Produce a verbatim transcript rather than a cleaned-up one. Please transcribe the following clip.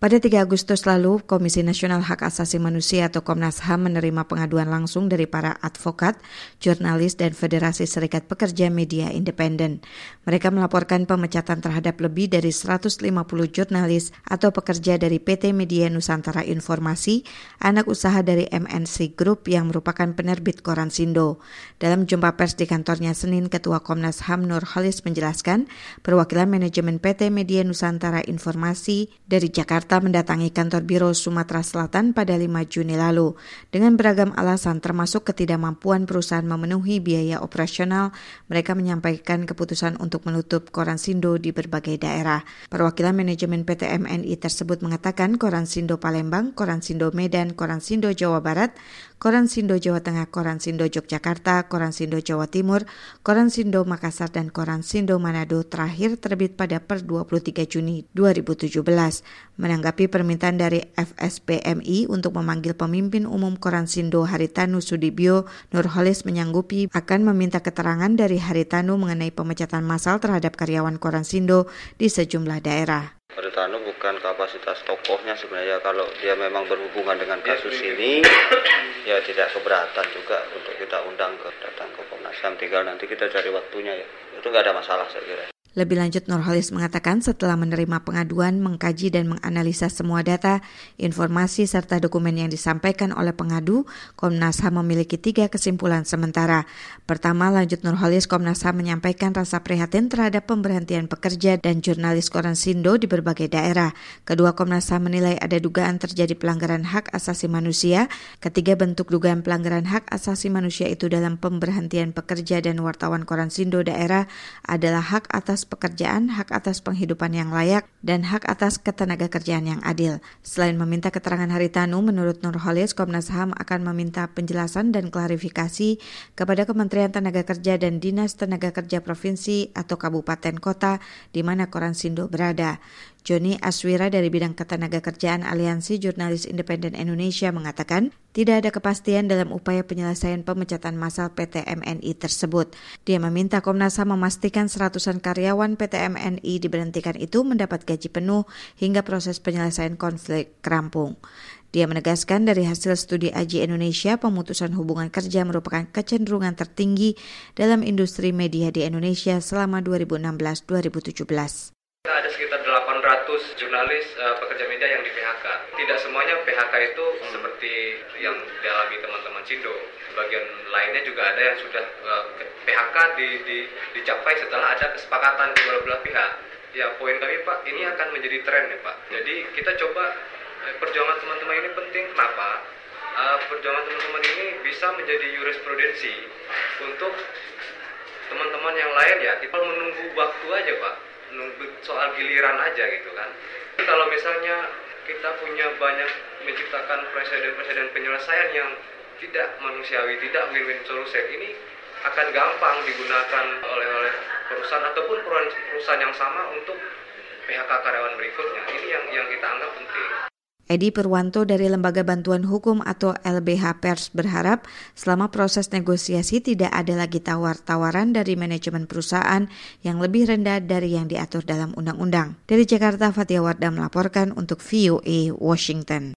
Pada tiga Agustus lalu, Komisi Nasional Hak Asasi Manusia atau Komnas H A M menerima pengaduan langsung dari para advokat, jurnalis, dan Federasi Serikat Pekerja Media Independen. Mereka melaporkan pemecatan terhadap lebih dari seratus lima puluh jurnalis atau pekerja dari P T Media Nusantara Informasi, anak usaha dari M N C Group yang merupakan penerbit Koran Sindo. Dalam jumpa pers di kantornya Senin, Ketua Komnas H A M Nurholis menjelaskan, perwakilan manajemen P T Media Nusantara Informasi dari Jakarta mendatangi kantor Biro Sumatera Selatan pada lima Juni lalu. Dengan beragam alasan termasuk ketidakmampuan perusahaan memenuhi biaya operasional, mereka menyampaikan keputusan untuk menutup Koran Sindo di berbagai daerah. Perwakilan manajemen P T M N I tersebut mengatakan Koran Sindo Palembang, Koran Sindo Medan, Koran Sindo Jawa Barat, Koran Sindo Jawa Tengah, Koran Sindo Yogyakarta, Koran Sindo Jawa Timur, Koran Sindo Makassar, dan Koran Sindo Manado terakhir terbit pada per dua puluh tiga Juni dua ribu tujuh belas. Menanggapi permintaan dari F S P M I untuk memanggil pemimpin umum Koran Sindo Haritanu Sudibyo, Nurholis menyanggupi akan meminta keterangan dari Haritanu mengenai pemecatan massal terhadap karyawan Koran Sindo di sejumlah daerah. Haritanu bukan kapasitas tokohnya sebenarnya, kalau dia memang berhubungan dengan kasus ini, ya tidak keberatan juga untuk kita undang ke datang ke Komnas H A M, tinggal nanti kita cari waktunya ya, itu nggak ada masalah saya kira. Lebih lanjut, Nurholis mengatakan setelah menerima pengaduan, mengkaji dan menganalisa semua data, informasi serta dokumen yang disampaikan oleh pengadu, Komnas H A M memiliki tiga kesimpulan sementara. Pertama, lanjut Nurholis, Komnas H A M menyampaikan rasa prihatin terhadap pemberhentian pekerja dan jurnalis Koran Sindo di berbagai daerah. Kedua, Komnas H A M menilai ada dugaan terjadi pelanggaran hak asasi manusia. Ketiga, bentuk dugaan pelanggaran hak asasi manusia itu dalam pemberhentian pekerja dan wartawan Koran Sindo daerah adalah hak atas pekerjaan, hak atas penghidupan yang layak, dan hak atas ketenaga kerjaan yang adil. Selain meminta keterangan Haritanu, menurut Nurholis, Komnas H A M akan meminta penjelasan dan klarifikasi kepada Kementerian Tenaga Kerja dan Dinas Tenaga Kerja Provinsi atau Kabupaten Kota di mana Koran Sindo berada. Joni Aswira dari bidang ketenaga kerjaan Aliansi Jurnalis Independen Indonesia mengatakan tidak ada kepastian dalam upaya penyelesaian pemecatan massal P T M N I tersebut. Dia meminta Komnas H A M memastikan seratusan karyawan P T M N I diberhentikan itu mendapat gaji penuh hingga proses penyelesaian konflik rampung. Dia menegaskan dari hasil studi A J I Indonesia, pemutusan hubungan kerja merupakan kecenderungan tertinggi dalam industri media di Indonesia selama dua ribu enam belas sampai dua ribu tujuh belas. Ada sekitar delapan ratus jurnalis uh, pekerja media yang di P H K. Tidak semuanya P H K itu hmm. seperti yang dialami teman-teman Sindo. Bagian lainnya juga ada yang sudah uh, P H K di, di, dicapai setelah ada kesepakatan kedua belah pihak. Ya, poin kami Pak, ini akan menjadi tren ya Pak. Jadi kita coba eh, perjuangan teman-teman ini penting. Kenapa? Uh, perjuangan teman-teman ini bisa menjadi jurisprudensi untuk teman-teman yang lain ya. Kita menunggu waktu aja Pak. Nunggu soal giliran aja gitu kan. Kalau misalnya kita punya banyak menciptakan presiden-presiden penyelesaian yang tidak manusiawi, tidak win-win solution, ini akan gampang digunakan oleh oleh perusahaan ataupun perusahaan yang sama untuk P H K karyawan berikutnya. Ini yang yang kita anggap penting. Edi Purwanto dari Lembaga Bantuan Hukum atau L B H Pers berharap selama proses negosiasi tidak ada lagi tawar-tawaran dari manajemen perusahaan yang lebih rendah dari yang diatur dalam undang-undang. Dari Jakarta, Fatia Wardah melaporkan untuk V O A Washington.